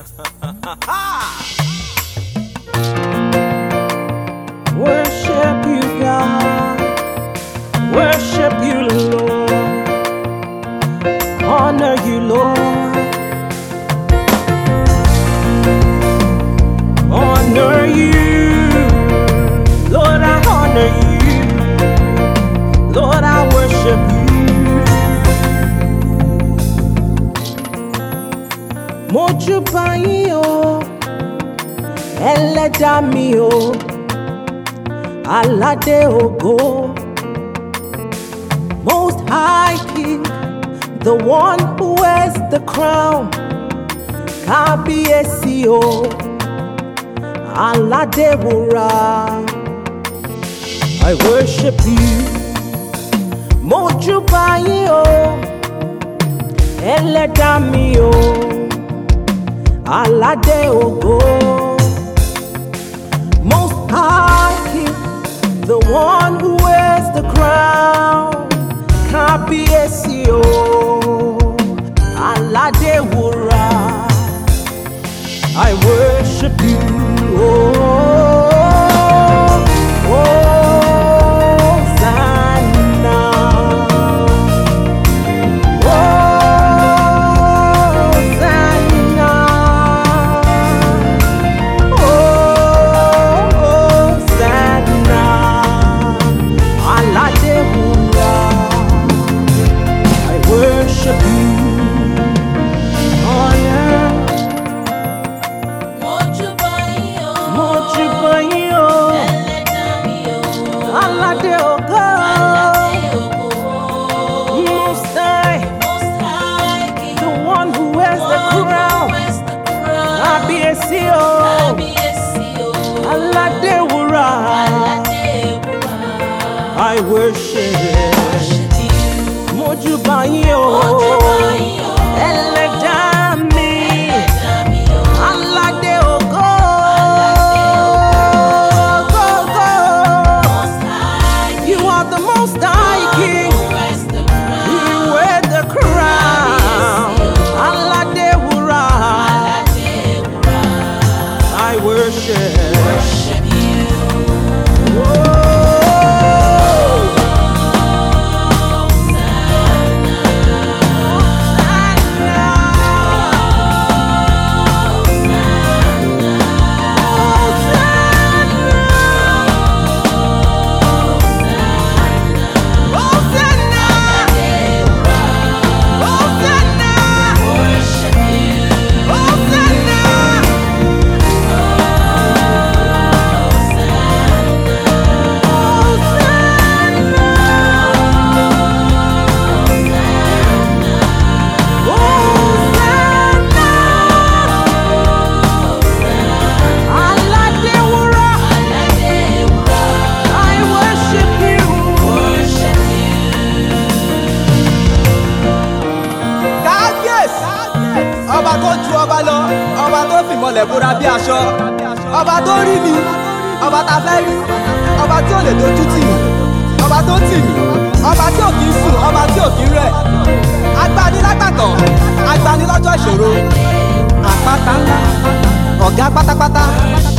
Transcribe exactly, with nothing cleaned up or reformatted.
Worship you, God. Worship you, Lord. Honor you, Lord. Honor you. Lord, I honor you. Lord, I worship you. Mojúbà yín o, Ẹlẹ́dàá mi o, Aládé ògo. Most High King, the one who wears the crown. Kábíyèsí o, Aládé wúrà. I worship you. Mojúbà yín o, Ẹlẹ́dàá mi o, Aládé ògo. Most High King, the one who wears the crown. Kábíyèsí o, Aládé wúrà. I worship you. Oh, Hosanna. Hosanna. Hosanna. Aládé wúrà. I worship you. Honor. Mojúbà yín o, Aládé ògo. Most High, the one who wears the crown. Kábíyèsí o, Aládé wúrà. I worship. Mojúbà yín o, Ẹlẹ́dàá mi. Aládé ògo. You are the Most High King. You wear the crown. Aládé wúrà. I worship. Ọba tó ju ọba lọ, ọba tó fìmọ̀lẹ̀ bóra bí aṣọ, ọba tó rí mi, ọba tá fẹ́ rí, ọba tí ò lè dojú tì mí, ọba tó tì mí, ọba tí ò kì í sùn, ọba tí ò kì í rẹ̀, agbanilágbàtàn, agbanilọ́jọ́ ìṣòro, àpáta ńlá, ọ̀gá pátápátá.